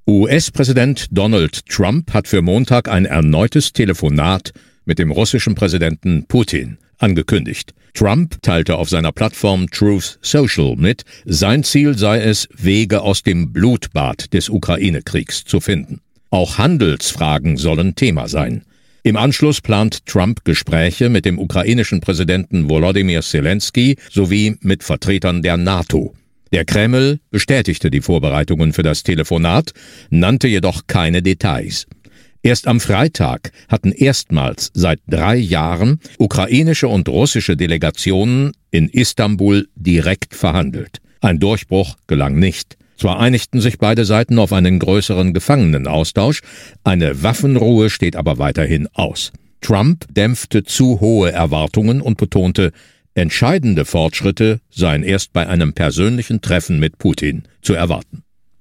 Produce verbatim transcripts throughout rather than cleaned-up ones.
U S-Präsident Donald Trump hat für Montag ein erneutes Telefonat mit dem russischen Präsidenten Putin angekündigt. Trump teilte auf seiner Plattform Truth Social mit, sein Ziel sei es, Wege aus dem Blutbad des Ukraine-Kriegs zu finden. Auch Handelsfragen sollen Thema sein. Im Anschluss plant Trump Gespräche mit dem ukrainischen Präsidenten Volodymyr Zelensky sowie mit Vertretern der NATO. Der Kreml bestätigte die Vorbereitungen für das Telefonat, nannte jedoch keine Details. Erst am Freitag hatten erstmals seit drei Jahren ukrainische und russische Delegationen in Istanbul direkt verhandelt. Ein Durchbruch gelang nicht. Zwar einigten sich beide Seiten auf einen größeren Gefangenenaustausch, eine Waffenruhe steht aber weiterhin aus. Trump dämpfte zu hohe Erwartungen und betonte, entscheidende Fortschritte seien erst bei einem persönlichen Treffen mit Putin zu erwarten.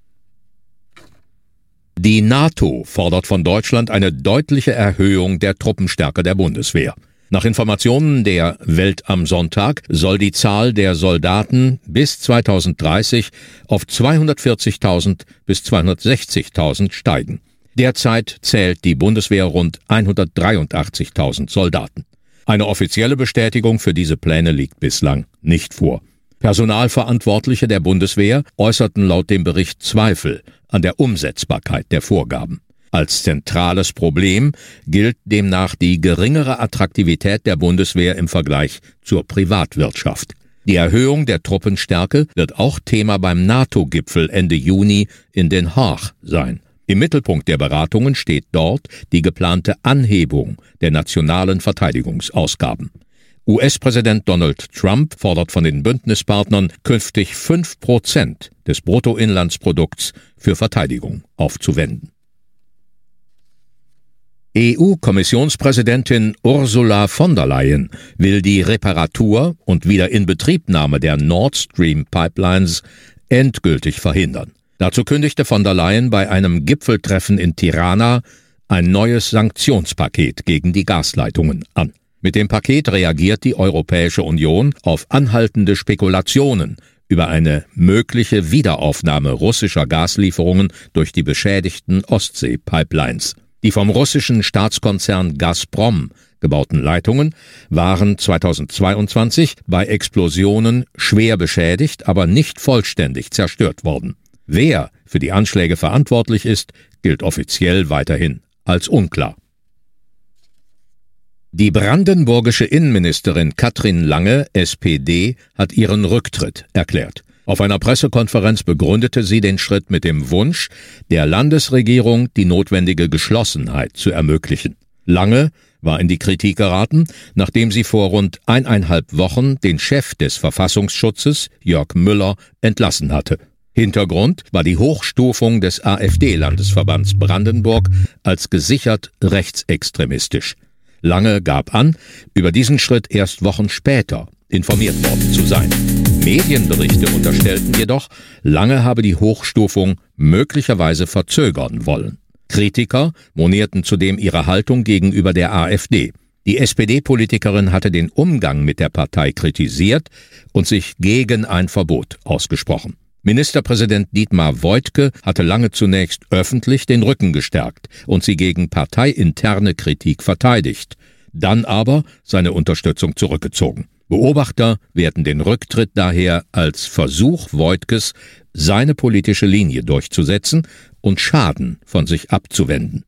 Die NATO fordert von Deutschland eine deutliche Erhöhung der Truppenstärke der Bundeswehr. Nach Informationen der Welt am Sonntag soll die Zahl der Soldaten bis zweitausenddreißig auf zweihundertvierzigtausend bis zweihundertsechzigtausend steigen. Derzeit zählt die Bundeswehr rund hundertdreiundachtzigtausend Soldaten. Eine offizielle Bestätigung für diese Pläne liegt bislang nicht vor. Personalverantwortliche der Bundeswehr äußerten laut dem Bericht Zweifel an der Umsetzbarkeit der Vorgaben. Als zentrales Problem gilt demnach die geringere Attraktivität der Bundeswehr im Vergleich zur Privatwirtschaft. Die Erhöhung der Truppenstärke wird auch Thema beim NATO-Gipfel Ende Juni in Den Haag sein. Im Mittelpunkt der Beratungen steht dort die geplante Anhebung der nationalen Verteidigungsausgaben. U S-Präsident Donald Trump fordert von den Bündnispartnern, künftig fünf Prozent des Bruttoinlandsprodukts für Verteidigung aufzuwenden. E U-Kommissionspräsidentin Ursula von der Leyen will die Reparatur und Wiederinbetriebnahme der Nord Stream-Pipelines endgültig verhindern. Dazu kündigte von der Leyen bei einem Gipfeltreffen in Tirana ein neues Sanktionspaket gegen die Gasleitungen an. Mit dem Paket reagiert die Europäische Union auf anhaltende Spekulationen über eine mögliche Wiederaufnahme russischer Gaslieferungen durch die beschädigten Ostsee-Pipelines. Die vom russischen Staatskonzern Gazprom gebauten Leitungen waren zweitausendzweiundzwanzig bei Explosionen schwer beschädigt, aber nicht vollständig zerstört worden. Wer für die Anschläge verantwortlich ist, gilt offiziell weiterhin als unklar. Die brandenburgische Innenministerin Katrin Lange, S P D, hat ihren Rücktritt erklärt. Auf einer Pressekonferenz begründete sie den Schritt mit dem Wunsch, der Landesregierung die notwendige Geschlossenheit zu ermöglichen. Lange war in die Kritik geraten, nachdem sie vor rund eineinhalb Wochen den Chef des Verfassungsschutzes, Jörg Müller, entlassen hatte. Hintergrund war die Hochstufung des AfD-Landesverbands Brandenburg als gesichert rechtsextremistisch. Lange gab an, über diesen Schritt erst Wochen später informiert worden zu sein. Medienberichte unterstellten jedoch, Lange habe die Hochstufung möglicherweise verzögern wollen. Kritiker monierten zudem ihre Haltung gegenüber der AfD. Die S P D-Politikerin hatte den Umgang mit der Partei kritisiert und sich gegen ein Verbot ausgesprochen. Ministerpräsident Dietmar Woidke hatte Lange zunächst öffentlich den Rücken gestärkt und sie gegen parteiinterne Kritik verteidigt, dann aber seine Unterstützung zurückgezogen. Beobachter werten den Rücktritt daher als Versuch Woidkes, seine politische Linie durchzusetzen und Schaden von sich abzuwenden.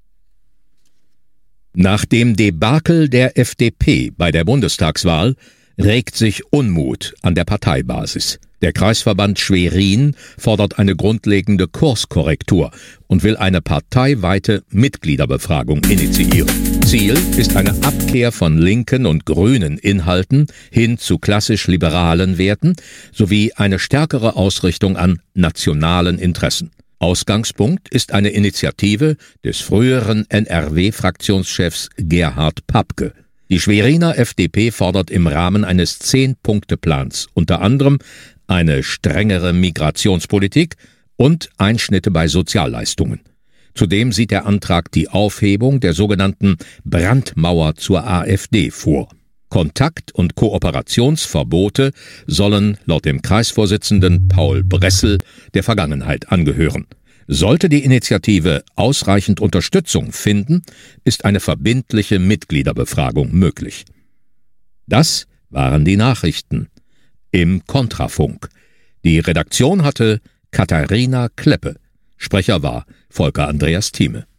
Nach dem Debakel der F D P bei der Bundestagswahl regt sich Unmut an der Parteibasis. Der Kreisverband Schwerin fordert eine grundlegende Kurskorrektur und will eine parteiweite Mitgliederbefragung initiieren. Ziel ist eine Abkehr von linken und grünen Inhalten hin zu klassisch-liberalen Werten sowie eine stärkere Ausrichtung an nationalen Interessen. Ausgangspunkt ist eine Initiative des früheren N R W-Fraktionschefs Gerhard Papke. Die Schweriner F D P fordert im Rahmen eines Zehn-Punkte-Plans unter anderem eine strengere Migrationspolitik und Einschnitte bei Sozialleistungen. Zudem sieht der Antrag die Aufhebung der sogenannten Brandmauer zur AfD vor. Kontakt- und Kooperationsverbote sollen laut dem Kreisvorsitzenden Paul Bressel der Vergangenheit angehören. Sollte die Initiative ausreichend Unterstützung finden, ist eine verbindliche Mitgliederbefragung möglich. Das waren die Nachrichten im Kontrafunk. Die Redaktion hatte Katharina Kleppe. Sprecher war Volker Andreas Thieme.